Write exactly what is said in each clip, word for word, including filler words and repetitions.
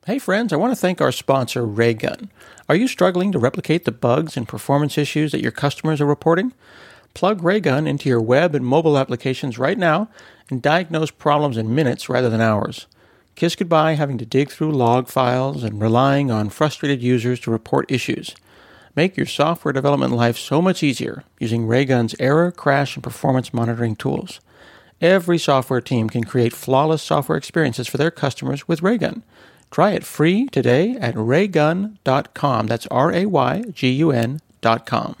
Hey friends, I want to thank our sponsor, Raygun. Are you struggling to replicate the bugs and performance issues that your customers are reporting? Plug Raygun into your web and mobile applications right now and diagnose problems in minutes rather than hours. Kiss goodbye having to dig through log files and relying on frustrated users to report issues. Make your software development life so much easier using Raygun's error, crash, and performance monitoring tools. Every software team can create flawless software experiences for their customers with Raygun. Try it free today at raygun dot com. That's R A Y G U N dot com.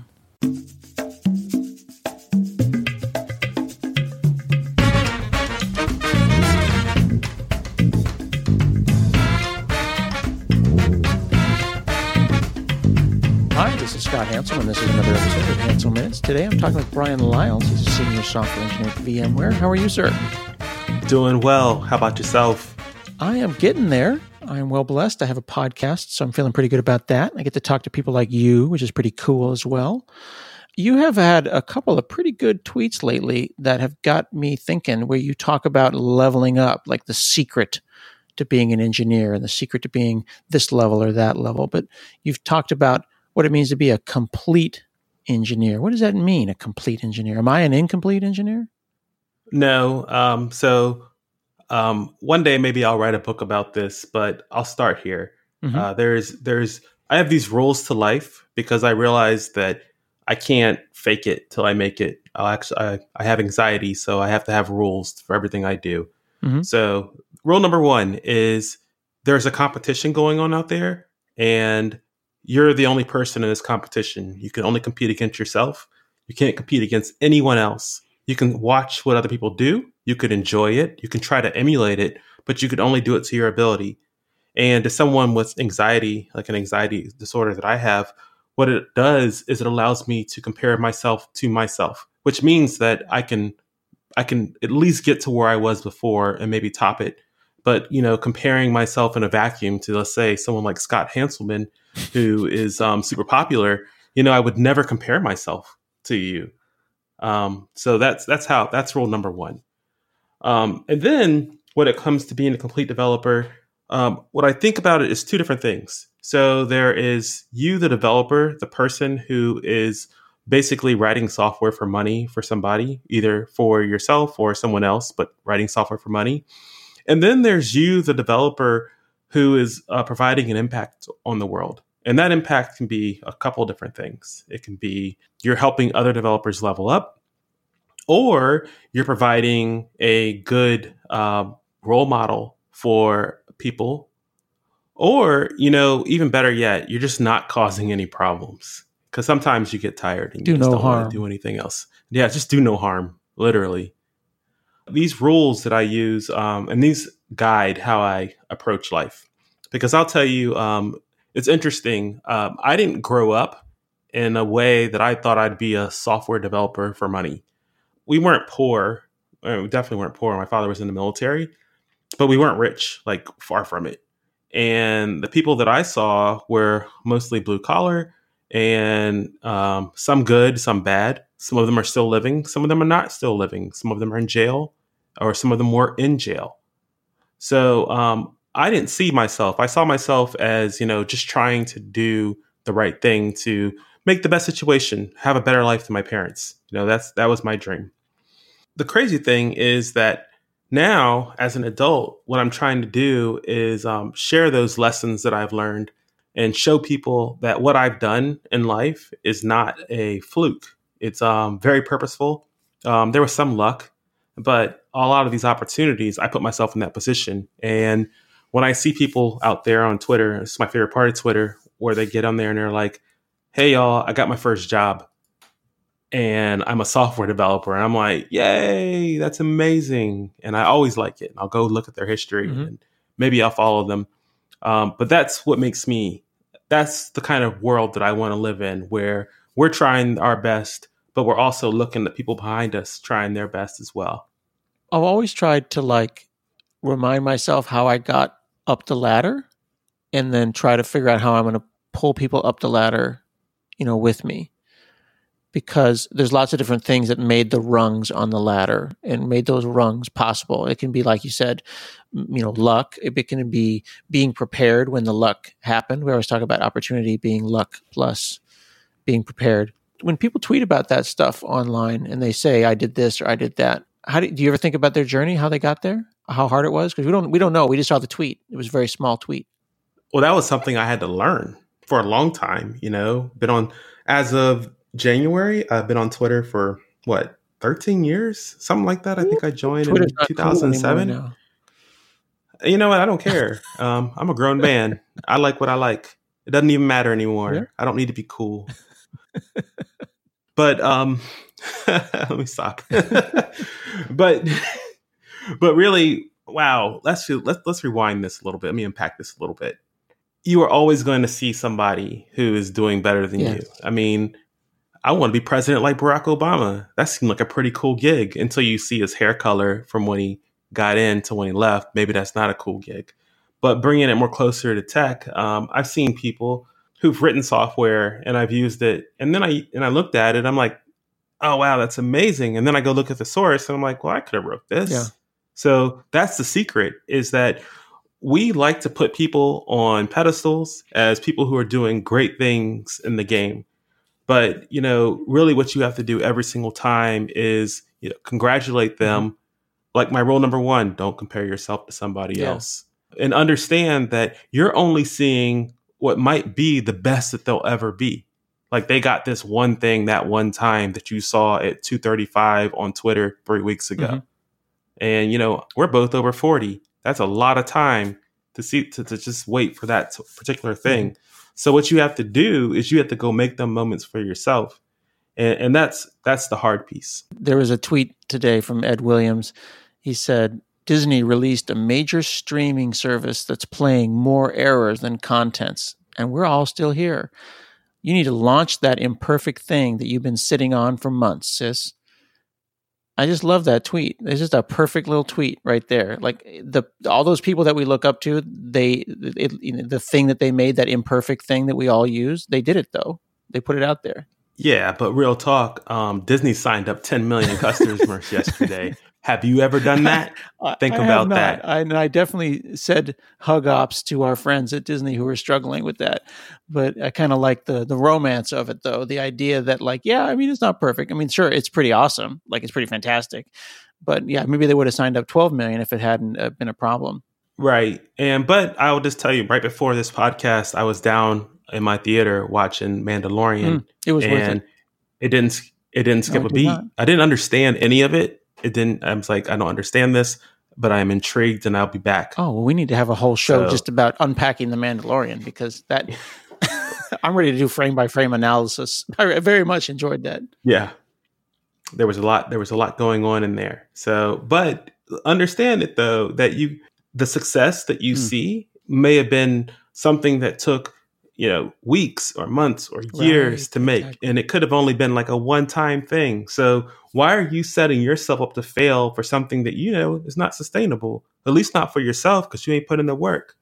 Hi, this is Scott Hansel, and this is another episode of Hansel Minutes. Today I'm talking with Brian Lyles. He's a senior software engineer at VMware. How are you, sir? Doing well. How about yourself? I am getting there. I'm well blessed. I have a podcast, so I'm feeling pretty good about that. I get to talk to people like you, which is pretty cool as well. You have had a couple of pretty good tweets lately that have got me thinking, where you talk about leveling up, like the secret to being an engineer and the secret to being this level or that level. But you've talked about what it means to be a complete engineer. What does that mean, a complete engineer? Am I an incomplete engineer? No. Um, so um, one day maybe I'll write a book about this, but I'll start here. Mm-hmm. Uh, there's, there's, I have these rules to life because I realize that I can't fake it till I make it. I'll actually, I, I have anxiety, so I have to have rules for everything I do. Mm-hmm. So rule number one is there's a competition going on out there, and you're the only person in this competition. You can only compete against yourself. You can't compete against anyone else. You can watch what other people do. You could enjoy it. You can try to emulate it, but you could only do it to your ability. And to someone with anxiety, like an anxiety disorder that I have, what it does is it allows me to compare myself to myself, which means that I can, I can at least get to where I was before and maybe top it. But, you know, comparing myself in a vacuum to, let's say, someone like Scott Hanselman, who is um, super popular, you know, I would never compare myself to you. Um, so that's that's how that's rule number one. Um, and then when it comes to being a complete developer, um, what I think about it is two different things. So there is you, the developer, the person who is basically writing software for money for somebody, either for yourself or someone else, but writing software for money. And then there's you, the developer, who is uh, providing an impact on the world. And that impact can be a couple different things. It can be you're helping other developers level up, or you're providing a good uh, role model for people, or, you know, even better yet, you're just not causing any problems. Because sometimes you get tired and do you just no don't harm. want to do anything else. Yeah, just do no harm, literally. These rules that I use, um, and these guide how I approach life. Because I'll tell you, um, it's interesting. Um, I didn't grow up in a way that I thought I'd be a software developer for money. We weren't poor. I mean, we definitely weren't poor. My father was in the military, but we weren't rich, like far from it. And the people that I saw were mostly blue collar, and um, some good, some bad. Some of them are still living. Some of them are not still living. Some of them are in jail, or some of them were in jail. So um, I didn't see myself. I saw myself as, you know, just trying to do the right thing to make the best situation, have a better life than my parents. You know, that's that was my dream. The crazy thing is that now, as an adult, what I'm trying to do is um, share those lessons that I've learned and show people that what I've done in life is not a fluke. It's um, very purposeful. Um, there was some luck, but a lot of these opportunities, I put myself in that position. And when I see people out there on Twitter, it's my favorite part of Twitter, where they get on there and they're like, hey, y'all, I got my first job and I'm a software developer. And I'm like, yay, that's amazing. And I always like it. And I'll go look at their history mm-hmm. and maybe I'll follow them. Um, but that's what makes me, that's the kind of world that I want to live in, where we're trying our best, but we're also looking at people behind us trying their best as well. I've always tried to like remind myself how I got up the ladder and then try to figure out how I'm going to pull people up the ladder, you know, with me. because there's lots of different things that made the rungs on the ladder and made those rungs possible. It can be, like you said, you know, luck. It can be being prepared when the luck happened. We always talk about opportunity being luck plus being prepared. When people tweet about that stuff online and they say, I did this or I did that, how do, do you ever think about their journey, how they got there, how hard it was? Because we don't, we don't know. We just saw the tweet. It was a very small tweet. Well, that was something I had to learn for a long time, you know, been on, as of January, I've been on Twitter for what, thirteen years? Something like that. I think I joined Twitter's in two thousand seven. Cool you know what? I don't care. um, I'm a grown man. I like what I like. It doesn't even matter anymore. Yeah. I don't need to be cool. But um, let me stop. but but really, wow. Let's let's let's rewind this a little bit. Let me unpack this a little bit. You are always going to see somebody who is doing better than yes. you. I mean, I want to be president like Barack Obama. That seemed like a pretty cool gig until you see his hair color from when he got in to when he left. Maybe that's not a cool gig. But bringing it more closer to tech, um, I've seen people who've written software and I've used it. And then I and I looked at it. I'm like, oh, wow, that's amazing. And then I go look at the source and I'm like, well, I could have wrote this. Yeah. So that's the secret, is that we like to put people on pedestals as people who are doing great things in the game. But, you know, really what you have to do every single time is, you know, congratulate them. Mm-hmm. Like my rule number one, don't compare yourself to somebody yeah. else. And understand that you're only seeing what might be the best that they'll ever be. Like they got this one thing that one time that you saw at two thirty-five on Twitter three weeks ago. Mm-hmm. And, you know, we're both over forty. That's a lot of time to see, to, to just wait for that particular thing. Mm-hmm. So what you have to do is you have to go make them moments for yourself. And, and that's that's the hard piece. There was a tweet today from Ed Williams. He said, Disney released a major streaming service that's playing more errors than contents, and we're all still here. You need to launch that imperfect thing that you've been sitting on for months, sis. I just love that tweet. It's just a perfect little tweet right there. Like the all those people that we look up to, they it, it, the thing that they made, that imperfect thing that we all use, they did it though. They put it out there. Yeah, but real talk, um, Disney signed up ten million customers yesterday. Have you ever done that? Think I about that. I, and I definitely said hug ops to our friends at Disney who are struggling with that. But I kind of like the the romance of it, though. The idea that, like, yeah, I mean, it's not perfect. I mean, sure, it's pretty awesome. Like, it's pretty fantastic. But yeah, maybe they would have signed up twelve million if it hadn't uh, been a problem. Right. And but I will just tell you, right before this podcast, I was down in my theater watching Mandalorian. Mm, it was worth it. It didn't. It didn't skip no, a beat. Not. I didn't understand any of it. It didn't. I was like, I don't understand this, but I'm intrigued, and I'll be back. Oh, well, we need to have a whole show so, just about unpacking the Mandalorian, because that I'm ready to do frame by frame analysis. I very much enjoyed that. Yeah, there was a lot. There was a lot going on in there. So, but understand it though, that you the success that you mm. see may have been something that took, you know, weeks or months or years right, to make. Exactly. And it could have only been like a one-time thing. So why are you setting yourself up to fail for something that, you know, is not sustainable? At least not for yourself, because you ain't put in the work.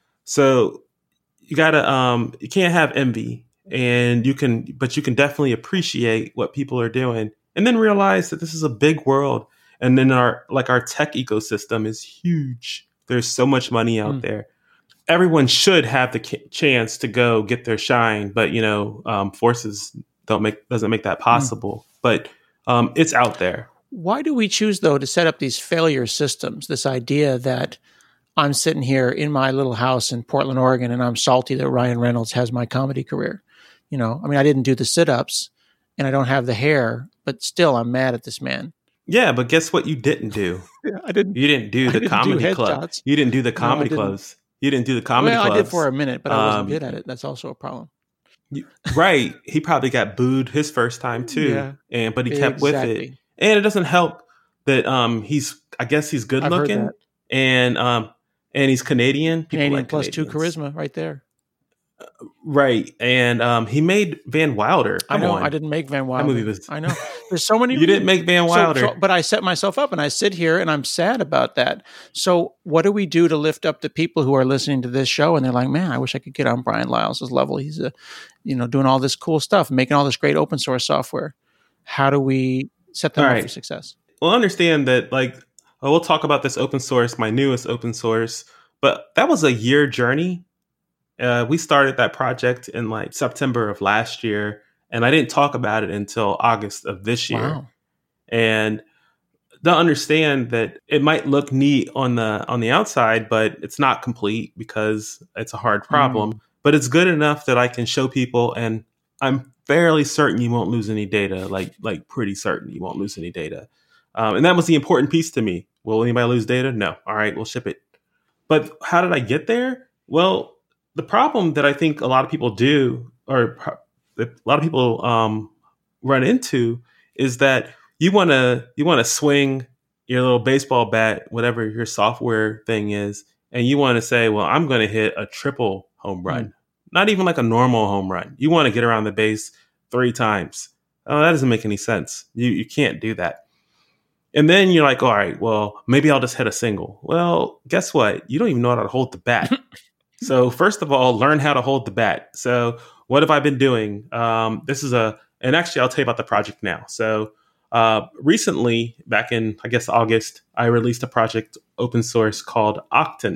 So you gotta, um, you can't have envy, and you can, but you can definitely appreciate what people are doing, and then realize that this is a big world. And then our, like our tech ecosystem is huge. There's so much money out mm. there. Everyone should have the chance to go get their shine, but you know, um, forces don't make doesn't make that possible. Mm. But um, it's out there. Why do we choose though to set up these failure systems? This idea that I'm sitting here in my little house in Portland, Oregon, and I'm salty that Ryan Reynolds has my comedy career. You know, I mean, I didn't do the sit-ups, and I don't have the hair, but still, I'm mad at this man. Yeah, but guess what? You didn't do. yeah, I didn't. You didn't do the didn't comedy do club. Shots. You didn't do the comedy no, clubs. You didn't do the comedy well, clubs. I did for a minute, but I wasn't um, good at it. That's also a problem. You, right. He probably got booed his first time too. Yeah, and but he kept exactly. with it. And it doesn't help that um he's I guess he's good I've looking and um and he's Canadian. People Canadian like plus Canadians. two charisma right there. Uh, right. And um he made Van Wilder. Come I know. on. I didn't make Van Wilder. That movie was... I know. There's so many. You didn't make Van Wilder. So, so, but I set myself up and I sit here and I'm sad about that. So what do we do to lift up the people who are listening to this show and they're like, man, I wish I could get on Brian Lyles' level. He's a, you know, doing all this cool stuff, making all this great open source software. How do we set them All up right. for success? Well, understand that, like, oh, we'll talk about this open source, my newest open source, but that was a year journey. Uh, we started that project in like September of last year, and I didn't talk about it until August of this year. Wow. And they'll understand that it might look neat on the on the outside, but it's not complete because it's a hard problem. Mm. But it's good enough that I can show people, and I'm fairly certain you won't lose any data. Like like pretty certain you won't lose any data. Um, and that was the important piece to me. Will anybody lose data? No. All right, we'll ship it. But how did I get there? Well, the problem that I think a lot of people do, or a lot of people um, run into, is that you want to you want to swing your little baseball bat, whatever your software thing is, and you want to say, well, I'm going to hit a triple home run, mm. not even like a normal home run. You want to get around the base three times. Oh, that doesn't make any sense. You you can't do that. And then you're like, all right, well, maybe I'll just hit a single. Well, guess what? You don't even know how to hold the bat. So first of all, learn how to hold the bat. So what have I been doing? Um, this is a, and actually I'll tell you about the project now. So uh, recently, back in, I guess, August, I released a project open source called Octant.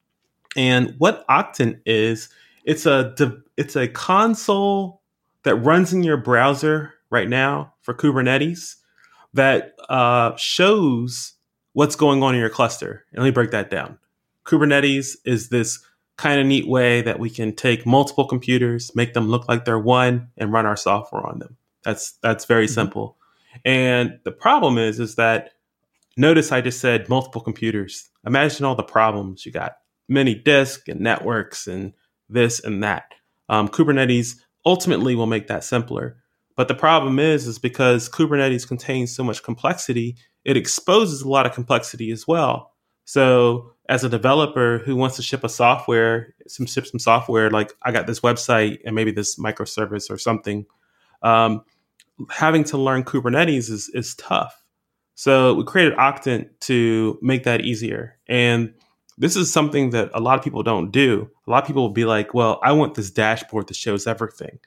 And what Octant is, it's a, it's a console that runs in your browser right now for Kubernetes that uh, shows what's going on in your cluster. And let me break that down. Kubernetes is this kind of neat way that we can take multiple computers, make them look like they're one, and run our software on them. That's that's very mm-hmm. simple. And the problem is, is that, notice I just said multiple computers. Imagine all the problems. You got many disks and networks and this and that. Um, Kubernetes ultimately will make that simpler. But the problem is, is because Kubernetes contains so much complexity, it exposes a lot of complexity as well. So as a developer who wants to ship a software, some ship some software, like I got this website and maybe this microservice or something, um, having to learn Kubernetes is, is tough. So we created Octant to make that easier. And this is something that a lot of people don't do. A lot of people will be like, well, I want this dashboard that shows everything.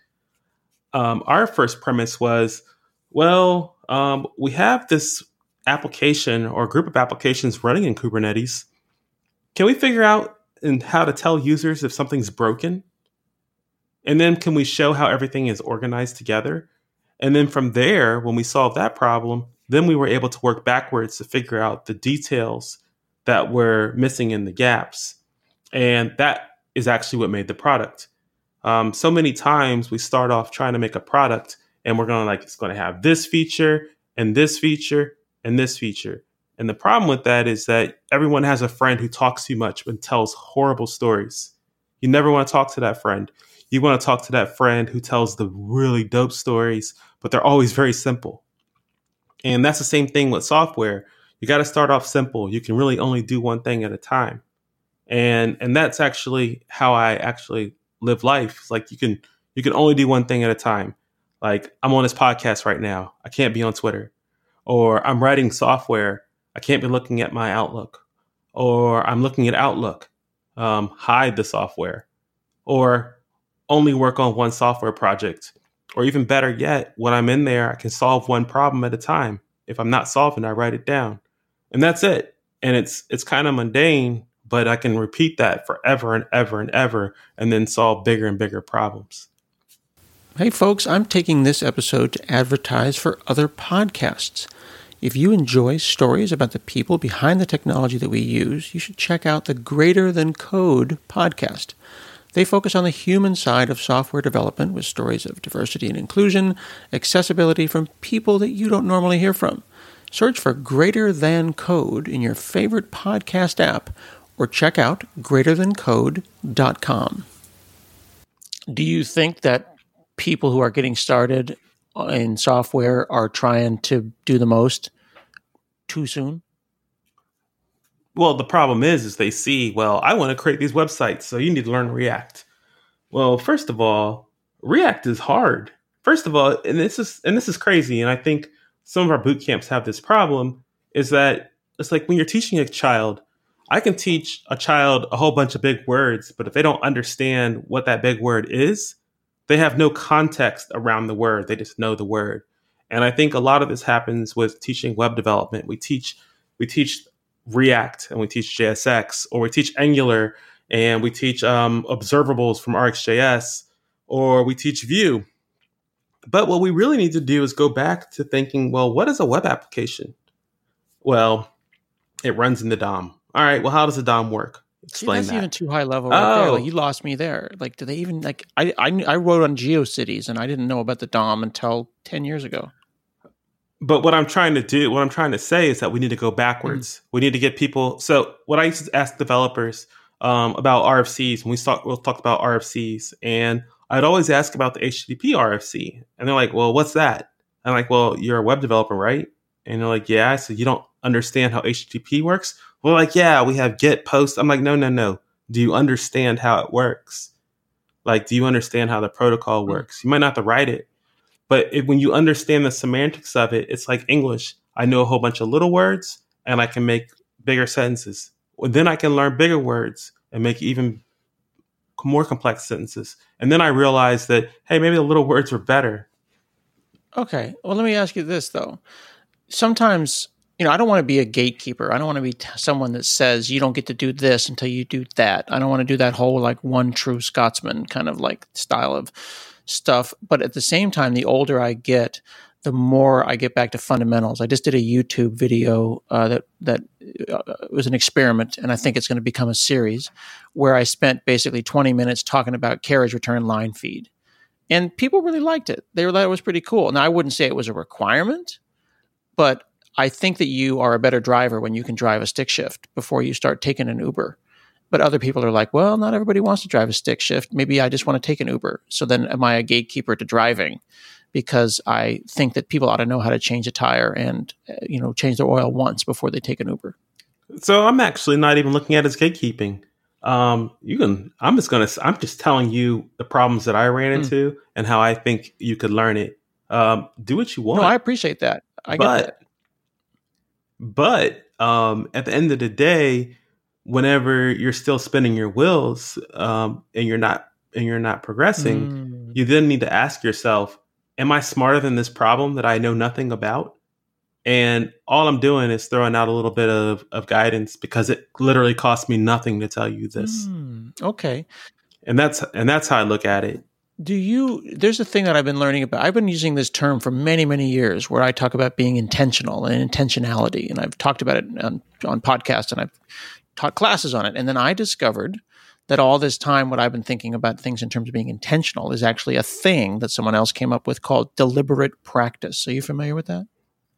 Um, our first premise was, well, um, we have this application or group of applications running in Kubernetes. Can we figure out in how to tell users if something's broken? And then can we show how everything is organized together? And then from there, when we solved that problem, then we were able to work backwards to figure out the details that were missing in the gaps. And that is actually what made the product. Um, so many times we start off trying to make a product and we're going to like, it's going to have this feature and this feature and this feature. And the problem with that is that everyone has a friend who talks too much and tells horrible stories. You never want to talk to that friend. You want to talk to that friend who tells the really dope stories, but they're always very simple. And that's the same thing with software. You got to start off simple. You can really only do one thing at a time. And, and that's actually how I actually live life. It's like you can you can only do one thing at a time. Like I'm on this podcast right now. I can't be on Twitter. Or I'm writing software. I can't be looking at my Outlook. Or I'm looking at Outlook. Um, hide the software. Or only work on one software project. Or even better yet, when I'm in there, I can solve one problem at a time. If I'm not solving, I write it down. And that's it. And it's it's kind of mundane, but I can repeat that forever and ever and ever and then solve bigger and bigger problems. Hey, folks, I'm taking this episode to advertise for other podcasts. If you enjoy stories about the people behind the technology that we use, you should check out the Greater Than Code podcast. They focus on the human side of software development with stories of diversity and inclusion, accessibility from people that you don't normally hear from. Search for Greater Than Code in your favorite podcast app or check out greater than code dot com. Do you think that people who are getting started in software are trying to do the most too soon? Well, the problem is, is they see, well, I want to create these websites, so you need to learn React. Well, first of all, React is hard. First of all, and this is and this is crazy, and I think some of our boot camps have this problem, is that it's like when you're teaching a child, I can teach a child a whole bunch of big words, but if they don't understand what that big word is, they have no context around the word. They just know the word. And I think a lot of this happens with teaching web development. We teach we teach React and we teach J S X, or we teach Angular and we teach um, observables from RxJS, or we teach Vue. But what we really need to do is go back to thinking, well, what is a web application? Well, it runs in the D O M. All right, well, how does the D O M work? Explain See, that's that. even too high level right Oh. there. Like, you lost me there. Like, do they even, like, I, I, I wrote on GeoCities and I didn't know about the D O M until ten years ago. But what I'm trying to do, what I'm trying to say is that we need to go backwards. Mm-hmm. We need to get people. So what I used to ask developers um, about R F Cs, when we talk, we'll talk about R F Cs, and I'd always ask about the H T T P R F C. And they're like, well, what's that? I'm like, well, you're a web developer, right? And they're like, yeah. So you don't understand how H T T P works? Well, like, yeah, we have get, post. I'm like, no, no, no. Do you understand how it works? Like, do you understand how the protocol works? You might not have to write it, but if, when you understand the semantics of it, it's like English. I know a whole bunch of little words and I can make bigger sentences. Well, then I can learn bigger words and make even more complex sentences. And then I realized that, hey, maybe the little words were better. Okay. Well, let me ask you this, though. Sometimes, you know, I don't want to be a gatekeeper. I don't want to be t- someone that says you don't get to do this until you do that. I don't want to do that whole like one true Scotsman kind of like style of stuff. But at the same time, the older I get, the more I get back to fundamentals. I just did a YouTube video uh, that that uh, was an experiment, and I think it's going to become a series where I spent basically twenty minutes talking about carriage return line feed. And people really liked it. They thought it was pretty cool. Now, I wouldn't say it was a requirement, but I think that you are a better driver when you can drive a stick shift before you start taking an Uber. But other people are like, well, not everybody wants to drive a stick shift. Maybe I just want to take an Uber. So then am I a gatekeeper to driving? Because I think that people ought to know how to change a tire and, uh, you know, change their oil once before they take an Uber. So I'm actually not even looking at it as gatekeeping. Um, you can, I'm just going to, I'm just telling you the problems that I ran into mm. and how I think you could learn it. Um, do what you want. No, I appreciate that. I but, get that. But, um, at the end of the day, whenever you're still spinning your wheels, um, and you're not, and you're not progressing, mm. you then need to ask yourself, am I smarter than this problem that I know nothing about? And all I'm doing is throwing out a little bit of, of guidance because it literally cost me nothing to tell you this. Mm, okay. And that's and that's how I look at it. Do you, there's a thing that I've been learning about. I've been using this term for many, many years where I talk about being intentional and intentionality. And I've talked about it on, on podcasts and I've taught classes on it. And then I discovered that all this time, what I've been thinking about things in terms of being intentional is actually a thing that someone else came up with called deliberate practice. Are you familiar with that?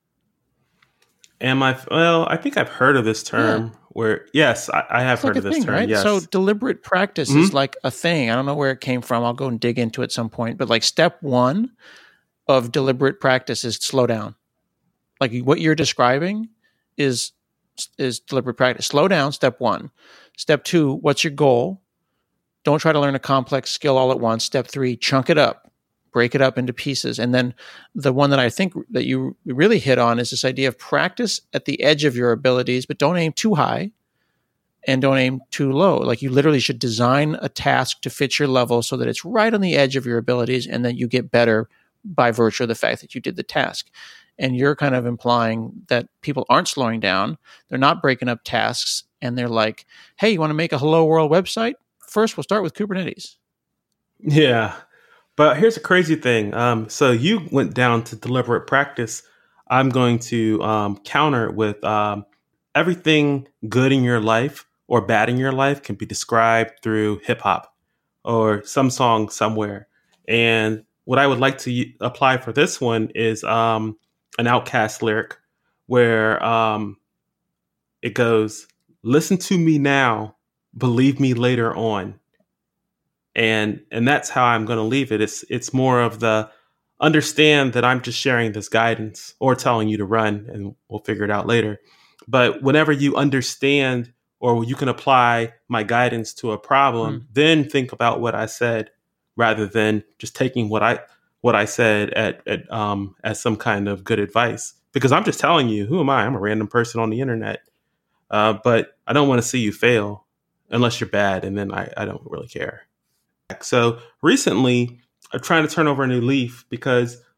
Am I? Well, I think I've heard of this term. Yeah. Where yes, I, I have it's heard like of this thing, term. Right? Yes. So deliberate practice mm-hmm. is like a thing. I don't know where it came from. I'll go and dig into it at some point. But like step one of deliberate practice is slow down. Like what you're describing is is deliberate practice. Slow down. Step one. Step two. What's your goal? Don't try to learn a complex skill all at once. Step three. Chunk it up. Break it up into pieces. And then the one that I think that you really hit on is this idea of practice at the edge of your abilities, but don't aim too high and don't aim too low. Like you literally should design a task to fit your level so that it's right on the edge of your abilities and then you get better by virtue of the fact that you did the task. And you're kind of implying that people aren't slowing down. They're not breaking up tasks. And they're like, hey, you want to make a Hello World website? First, we'll start with Kubernetes. Yeah. But here's a crazy thing. Um, so you went down to deliberate practice. I'm going to um, counter it with um, everything good in your life or bad in your life can be described through hip hop or some song somewhere. And what I would like to apply for this one is um, an Outkast lyric where um, it goes, "Listen to me now, believe me later on." And and that's how I'm going to leave it. It's it's more of the understand that I'm just sharing this guidance or telling you to run and we'll figure it out later. But whenever you understand or you can apply my guidance to a problem, mm. then think about what I said rather than just taking what I what I said at, at um as some kind of good advice. Because I'm just telling you, who am I? I'm a random person on the internet. Uh, but I don't want to see you fail unless you're bad. And then I, I don't really care. So recently, I'm trying to turn over a new leaf because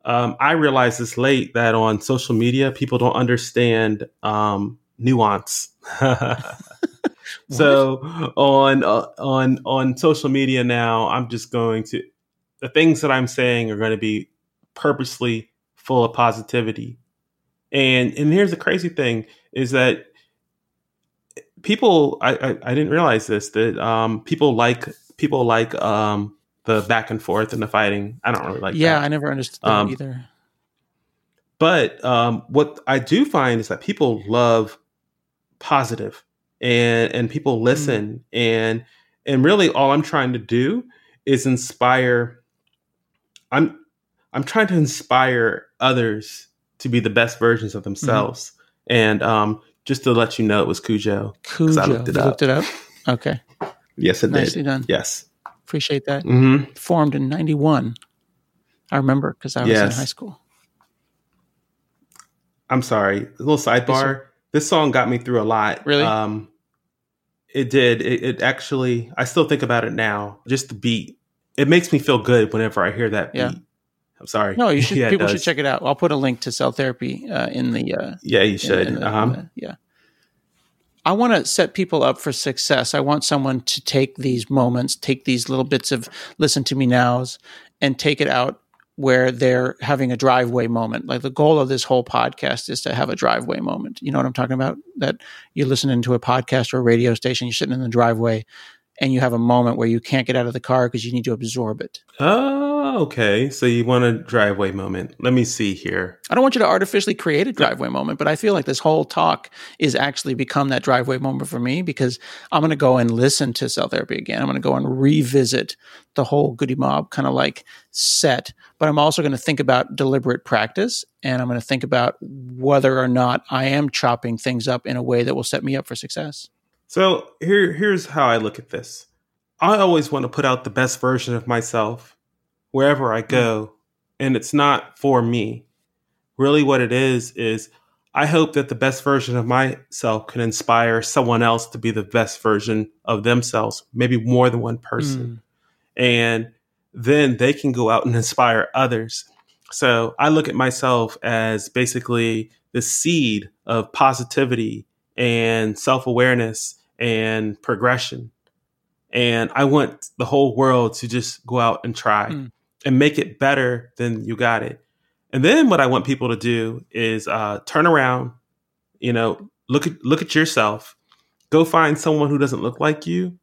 um, I realized this late that on social media, people don't understand um, nuance. So on uh, on on social media now, I'm just going to the things that I'm saying are going to be purposely full of positivity. And and here's the crazy thing is that people I, I, I didn't realize this that um, people like people like um, the back and forth and the fighting. I don't really like yeah, that. I never understood that Um, either. But um, what I do find is that people love positive and and people listen mm. and and really all I'm trying to do is inspire I'm I'm trying to inspire others to be the best versions of themselves. Mm-hmm. And um, just to let you know, it was Cujo. Cujo. I looked it you up. looked it up? Okay. Yes, it Nicely did. done. Yes. Appreciate that. Mm-hmm. Formed in ninety-one. I remember because I was yes. in high school. I'm sorry. A little sidebar. Yes, this song got me through a lot. Really? Um, it did. It, it actually, I still think about it now. Just the beat. It makes me feel good whenever I hear that beat. Yeah. I'm sorry. No, you should. yeah, people should check it out. I'll put a link to Cell Therapy uh, in the. Uh, yeah, you should. In the, uh-huh. in the, yeah. I want to set people up for success. I want someone to take these moments, take these little bits of listen to me nows, and take it out where they're having a driveway moment. Like the goal of this whole podcast is to have a driveway moment. You know what I'm talking about? That you're listening to a podcast or a radio station, you're sitting in the driveway, and you have a moment where you can't get out of the car because you need to absorb it. Oh, okay. So you want a driveway moment. Let me see here. I don't want you to artificially create a driveway moment, but I feel like this whole talk is actually become that driveway moment for me because I'm going to go and listen to Cell Therapy again. I'm going to go and revisit the whole Goody Mob kind of like set, but I'm also going to think about deliberate practice, and I'm going to think about whether or not I am chopping things up in a way that will set me up for success. So here, here's how I look at this. I always want to put out the best version of myself wherever I go, and it's not for me. Really what it is, is I hope that the best version of myself can inspire someone else to be the best version of themselves, maybe more than one person. Mm. And then they can go out and inspire others. So I look at myself as basically the seed of positivity and self-awareness and progression. And I want the whole world to just go out and try mm. and make it better than you got it. And then what I want people to do is uh, turn around, you know, look at look at yourself, go find someone who doesn't look like you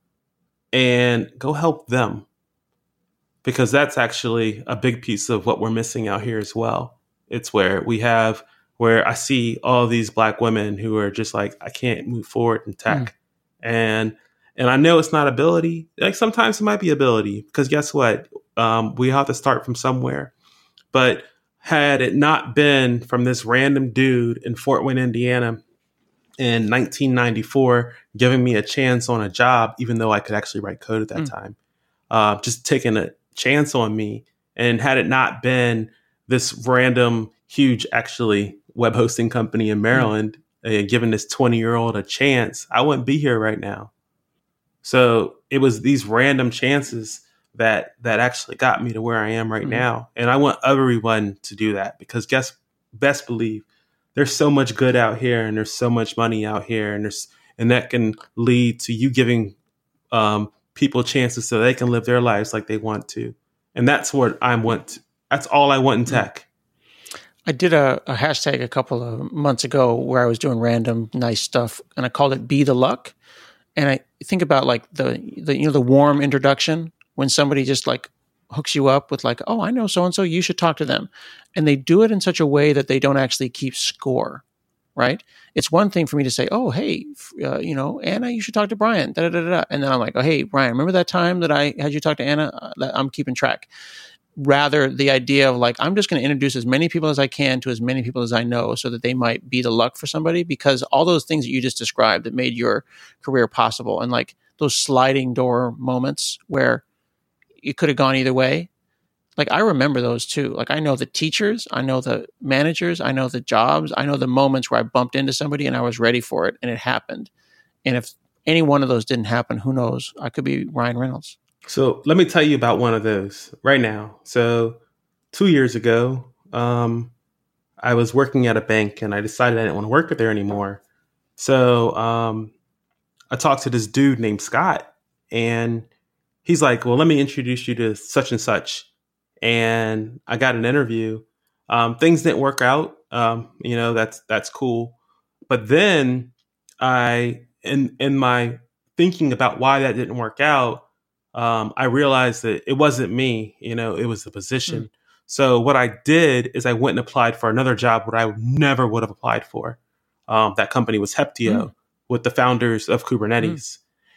and go help them. Because that's actually a big piece of what we're missing out here as well. It's where we have where I see all these Black women who are just like, I can't move forward in tech. Mm. And and I know it's not ability. Like sometimes it might be ability because guess what? Um, we have to start from somewhere. But had it not been from this random dude in Fort Wayne, Indiana in nineteen ninety-four, giving me a chance on a job, even though I could actually write code at that mm. time, uh, just taking a chance on me. And had it not been this random, huge, actually, web hosting company in Maryland, mm. uh, giving this twenty year old a chance, I wouldn't be here right now. So it was these random chances that that actually got me to where I am right mm. now. And I want everyone to do that because guess, best believe there's so much good out here and there's so much money out here and there's, and that can lead to you giving um, people chances so they can live their lives like they want to. And that's what I want. To, that's all I want in tech. I did a, a hashtag a couple of months ago where I was doing random nice stuff and I called it Be the Luck. And I think about like the, the, you know, the warm introduction when somebody just like hooks you up with like, oh, I know so-and-so, you should talk to them. And they do it in such a way that they don't actually keep score, right? It's one thing for me to say, oh, hey, uh, you know, Anna, you should talk to Brian. Da, da, da, da. And then I'm like, oh, hey, Brian, remember that time that I had you talk to Anna? Uh, that I'm keeping track. Rather, the idea of like, I'm just going to introduce as many people as I can to as many people as I know so that they might be the luck for somebody because all those things that you just described that made your career possible and like those sliding door moments where it could have gone either way. Like I remember those too. Like I know the teachers, I know the managers, I know the jobs, I know the moments where I bumped into somebody and I was ready for it and it happened. And if any one of those didn't happen, who knows? I could be Ryan Reynolds. So let me tell you about one of those right now. So two years ago, um, I was working at a bank and I decided I didn't want to work there anymore. So um, I talked to this dude named Scott, and he's like, well, let me introduce you to such and such. And I got an interview. Um, things didn't work out. Um, you know, that's that's cool. But then I, in in my thinking about why that didn't work out, um, I realized that it wasn't me. You know, it was the position. Mm. So what I did is I went and applied for another job that I never would have applied for. Um, that company was Heptio, mm. with the founders of Kubernetes. Mm.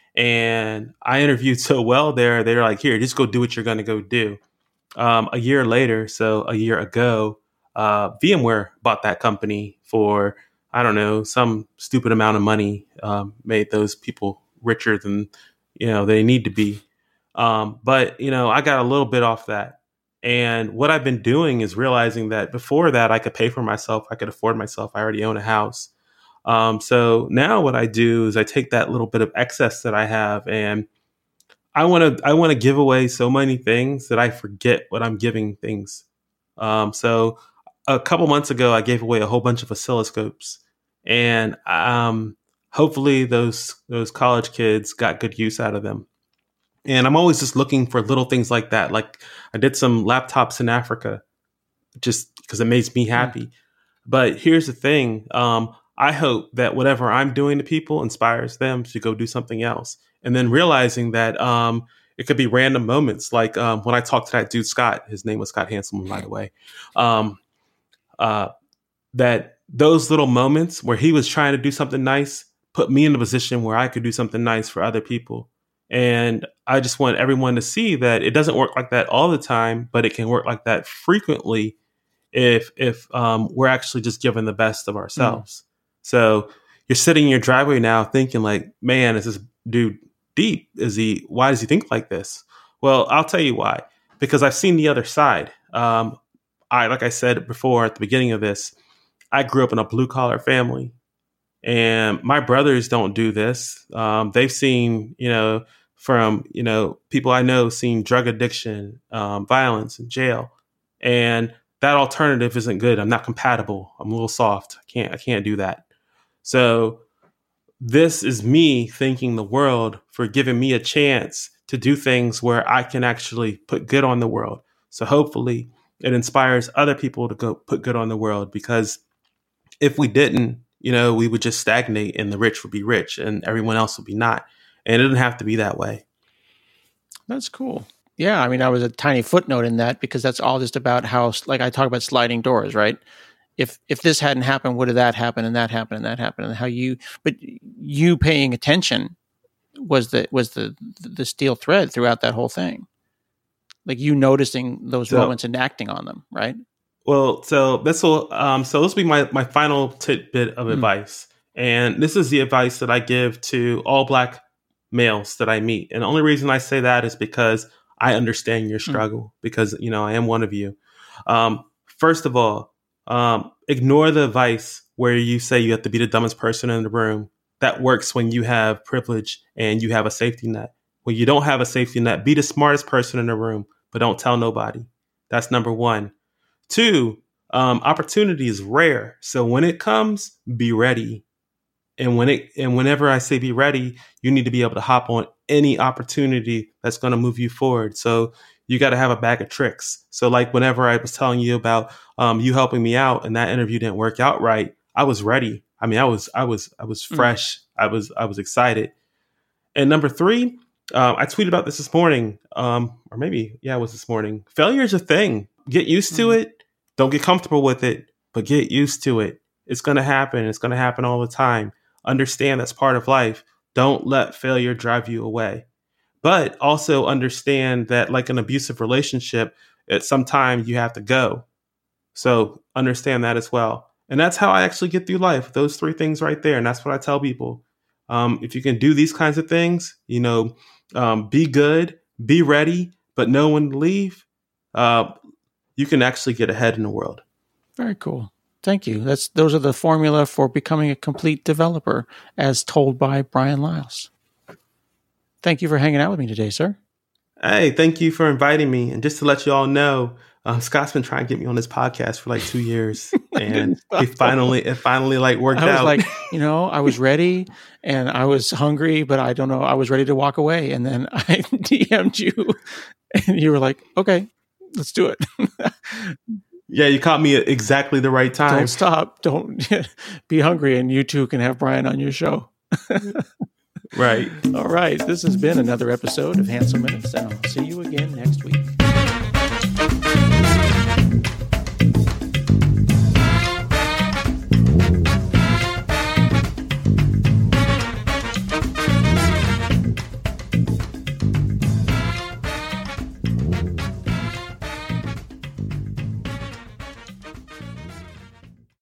And I interviewed so well there. They're like, here, just go do what you're going to go do. Um, a year later, so a year ago, uh, VMware bought that company for, I don't know, some stupid amount of money, um, made those people richer than, you know, they need to be. Um, but, you know, I got a little bit off that. And what I've been doing is realizing that before that, I could pay for myself. I could afford myself. I already own a house. Um, so now what I do is I take that little bit of excess that I have, and I want to I want to give away so many things that I forget what I'm giving things. Um, so a couple months ago, I gave away a whole bunch of oscilloscopes, and um, hopefully those those college kids got good use out of them. And I'm always just looking for little things like that. Like I did some laptops in Africa just because it makes me happy. Mm. But here's the thing. Um, I hope that whatever I'm doing to people inspires them to go do something else. And then realizing that um, it could be random moments. Like um, when I talked to that dude, Scott, his name was Scott Hanselman, by the way, um, uh, that those little moments where he was trying to do something nice put me in a position where I could do something nice for other people. And I just want everyone to see that it doesn't work like that all the time, but it can work like that frequently if if um, we're actually just giving the best of ourselves. Mm. So you're sitting in your driveway now thinking like, man, is this dude deep? Is he, why does he think like this? Well, I'll tell you why, because I've seen the other side. Um, I, like I said before at the beginning of this, I grew up in a blue collar family, and my brothers don't do this. Um, they've seen, you know, from, you know, people I know seen drug addiction, um, violence, and jail. And that alternative isn't good. I'm not compatible. I'm a little soft. I can't, I can't do that. So this is me thanking the world for giving me a chance to do things where I can actually put good on the world. So hopefully it inspires other people to go put good on the world, because if we didn't, you know, we would just stagnate and the rich would be rich and everyone else would be not. And it doesn't have to be that way. That's cool. Yeah. I mean, I was a tiny footnote in that because that's all just about how, like I talk about sliding doors, right? If if this hadn't happened, would have that happened and that happened and that happened, and how you, but you paying attention was the was the the steel thread throughout that whole thing. Like you noticing those so, moments and acting on them, right? Well, so this will um, so this will be my my final tidbit of mm. advice, and this is the advice that I give to all Black males that I meet. And the only reason I say that is because I understand your struggle, mm. because you know I am one of you. Um, first of all. Um, ignore the advice where you say you have to be the dumbest person in the room. That works when you have privilege and you have a safety net. When you don't have a safety net, be the smartest person in the room, but don't tell nobody. That's number one. Two, um, opportunity is rare. So when it comes, be ready. And when it and whenever I say be ready, you need to be able to hop on any opportunity that's going to move you forward. So you got to have a bag of tricks. So like whenever I was telling you about um, you helping me out and that interview didn't work out right, I was ready. I mean, I was I was I was fresh. Mm-hmm. I was I was excited. And number three, um, I tweeted about this this morning, um, or maybe yeah, it was this morning. Failure is a thing. Get used mm-hmm. to it. Don't get comfortable with it, but get used to it. It's going to happen. It's going to happen all the time. Understand that's part of life. Don't let failure drive you away. But also understand that like an abusive relationship, at some time you have to go. So understand that as well. And that's how I actually get through life. Those three things right there. And that's what I tell people. Um, if you can do these kinds of things, you know, um, be good, be ready, but know when to leave, uh, you can actually get ahead in the world. Very cool. Thank you. That's those are the formula for becoming a complete developer, as told by Brian Liles. Thank you for hanging out with me today, sir. Hey, thank you for inviting me. And just to let you all know, Um, Scott's been trying to get me on this podcast for like two years, and it finally, it finally like worked I was out. like, you know, I was ready and I was hungry, but I don't know. I was ready to walk away, and then I D M'd you, and you were like, "Okay, let's do it." Yeah, you caught me at exactly the right time. Don't stop. Don't be hungry, and you too can have Brian on your show. Right. All right. This has been another episode of Handsome Minutes, and I'll see you again next week.